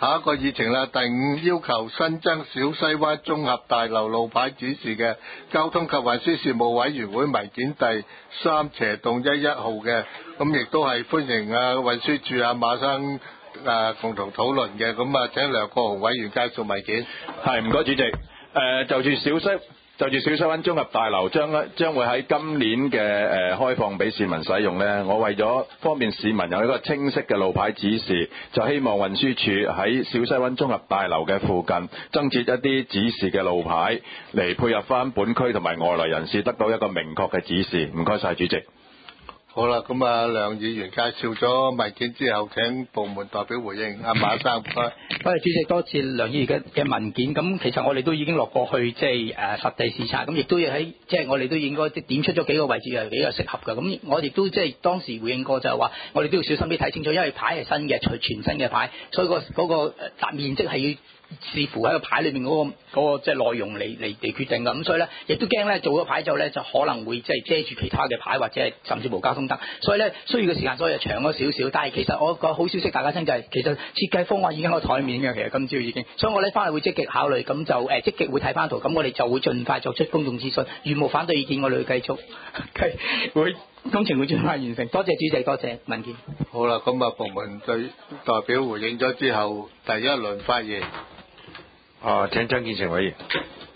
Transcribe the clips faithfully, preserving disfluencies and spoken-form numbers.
下一個議程啦，第五要求新增小西灣綜合大樓路牌指示嘅交通及運輸事務委員會文件第三斜洞一一號嘅，咁亦都係歡迎啊運輸署啊馬生啊共同討論嘅，咁啊請梁國雄委員介紹文件。 係，唔該主席。誒、呃、就住小西就住小西灣綜合大樓將將會喺今年嘅誒、呃、開放俾市民使用呢，我為咗方便市民有一個清晰嘅路牌指示，就希望運輸署喺小西灣綜合大樓嘅附近增設一啲指示嘅路牌，嚟配合翻本區同埋外來人士得到一個明確嘅指示。唔該晒主席。 好啦，咁啊，梁議員介紹咗文件之後，請部門代表回應。阿馬生，唔該。 多謝主席，多謝梁議員嘅嘅文件。咁其實我哋都已經落過去，即係誒實地視察，咁亦都要喺即係我哋都應該點出咗幾個位置係比較適合嘅。咁我亦都即係當時回應過，就係話我哋都要小心啲睇清楚，因為牌係新嘅，除全新嘅牌，所以、嗰個嗰、嗰個誒面積係要視乎喺個牌裏面嗰、嗰個嗰、嗰個即係內容嚟嚟嚟決定嘅。咁所以咧，亦都驚咧做咗牌之後咧，就可能會即係遮住其他嘅牌，或者係甚至無交通燈。所以咧需要嘅時間，所以就長咗少少。但係其實我個好消息大家聽就係、是，其實設計方案已經喺個台面嘅，其實今朝已經。所以我咧翻嚟會積極考慮，咁就誒積極會睇翻圖，咁我哋就會盡快作出公眾諮詢。如無反對意見，我哋會繼續繼會工程會盡快完成。多謝主席，多謝文件。 好啦，咁啊部門對代表回應咗之後，第一輪發言。 啊，請張建成委員。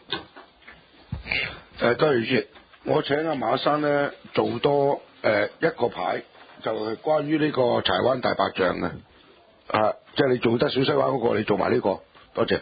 誒，多謝主席，我請阿馬生咧做多誒、呃、一個牌，就係、是、關於呢個柴灣大白象嘅，啊，即係你做得小西灣嗰、那個，你做埋呢、這個，多謝。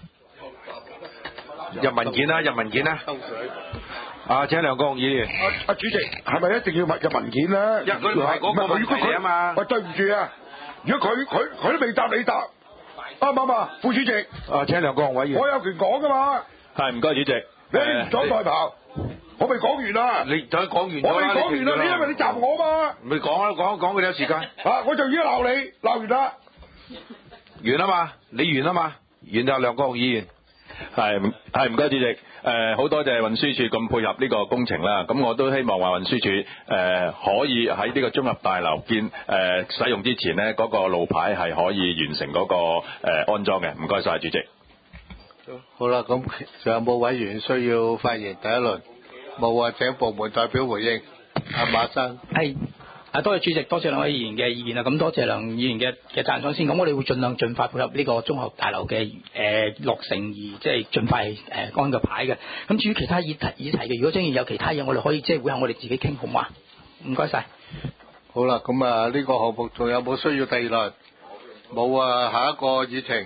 入文件啦，入文件啦。啊，請梁國雄議員。 阿、啊、阿主席，係咪一定要入文件咧？ 一佢唔係嗰個問題啊嘛。 喂，對唔住啊，如果佢佢佢都未答你答，啱唔啱啊？副主席。 啊，請梁國雄委員。 我有權講噶嘛。 係，唔該主席。 你唔阻代跑，我未講完啦。 你就講完我未講完啦，你因為你答我嘛。 咪講啦，講講佢哋有時間。 啊，我就已經鬧你，鬧完啦。 完啦嘛，你完啦嘛，完啦，梁國雄議員。 係係唔該主席，誒、呃、好多謝運輸署咁配合呢個工程啦，咁我都希望話運輸署誒、呃、可以喺呢個綜合大樓建誒、呃、使用之前呢，嗰、那個路牌係可以完成嗰、那個誒、呃、安裝嘅。唔該晒主席。 好啦，咁仲有冇委員需要發言？第一輪冇啊，請部門代表回應。阿馬生。 係。啊，多謝主席，多謝兩位議員嘅意見啦。咁多謝梁議員嘅嘅讚賞先。咁我哋會盡量盡快配合呢個綜合大樓嘅誒落成，而即係盡快誒安個牌嘅。咁至於其他議題議題嘅，如果真係有其他嘢，我哋可以即係會後我哋自己傾，好嘛？唔該晒。 好啦，咁啊呢個項目仲有冇需要第二輪？冇啊，下一個議程。